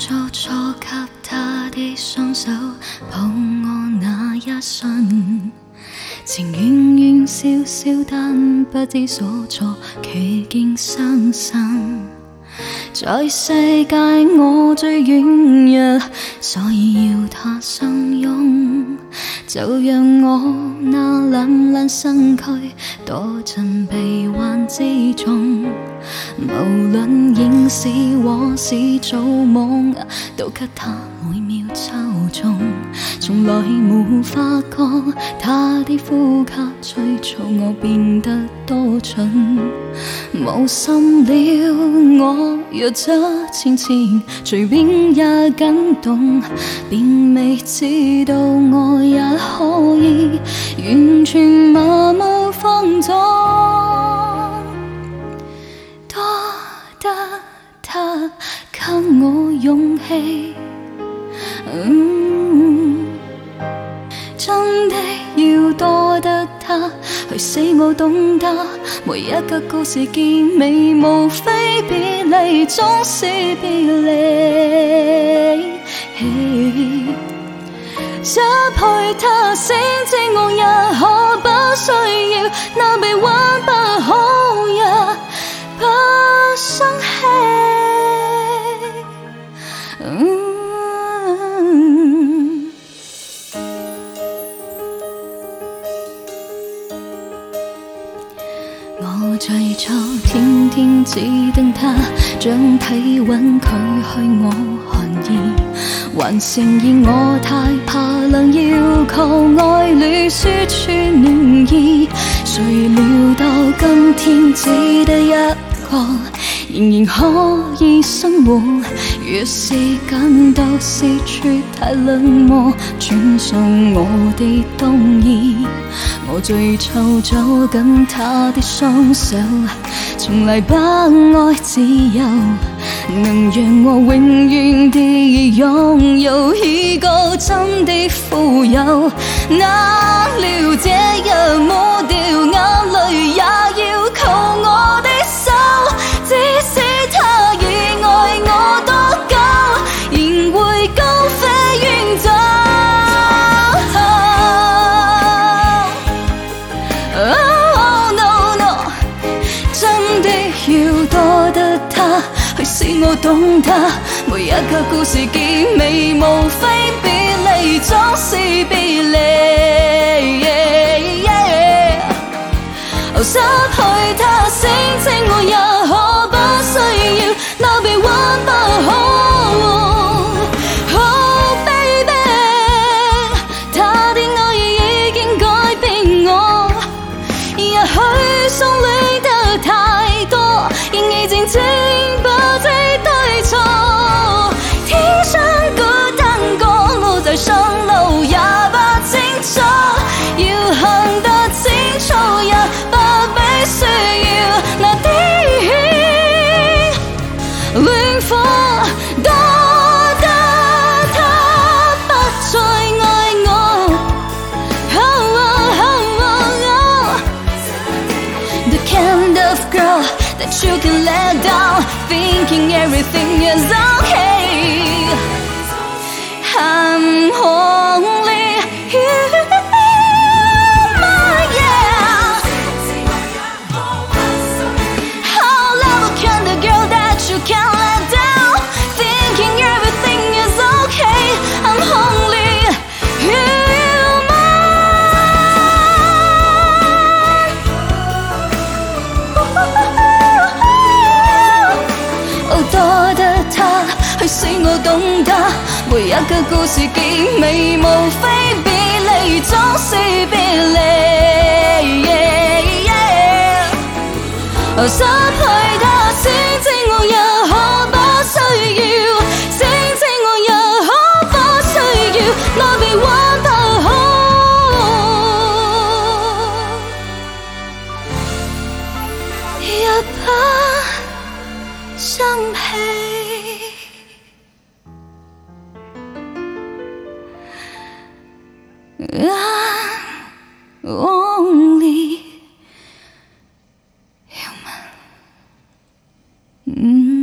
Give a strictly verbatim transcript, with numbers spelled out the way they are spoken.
初初給他的雙手抱我那一瞬，情遠遠笑笑，但不知所措，期見傷心。在世界我最軟弱，所以要他相擁，就讓我那懶懶身軀躲進臂彎之中。無論現時或是造夢，都給他每秒抽中，從來無法覺他的呼吸催促我變得多蠢。無心了我若則淺淺，隨便也感動，便未知道我也可以完全麻木放縱。多得他給我勇氣，嗯，真的要多得他去使我懂得，每一個故事結尾無非別離，總是別離。失去他先知我也可不需要，那臂彎不好也不生氣。嗯我最初天天只等他將體溫驅去我寒意，還承認我太怕冷，要靠愛侶說出暖意。誰料到今天只得一個，仍然可以生活，越是感到四處太冷漠，轉送我的冬衣。我最初抓緊他的雙手，從來不愛自由，能讓我永遠地擁有一個真的富有。哪料這日抹掉眼淚，也要靠我的手，即使他已愛我多久，仍會高飛遠走。Oh no no， 真的要多得他去使我懂得，每一個故事結尾無非別離，總是別離。哦，失去他先知我也可不需要，那臂彎不好。Oh baby， 他的愛意已經改變我，也許心裏得太多，仍未靜靜不知對錯。天生孤單個路在上路也不清楚，要行得清楚也不必需要那啲戀火，多得他不再愛我。Oh, oh, oh, oh. The kind of girl that you can let down, thinking everything is okay. I'm only you, my yeah. Oh, love the kind of girl that you can't let down, thinking everything is okay. I'm only you, mine. Oh, 多得他去使我懂得，每一個故事結尾無非別離，總是別離。哦，失去他先知我也可不需要，先知我也可不需要，那臂彎不好，也不生氣。I'm only human. Mm.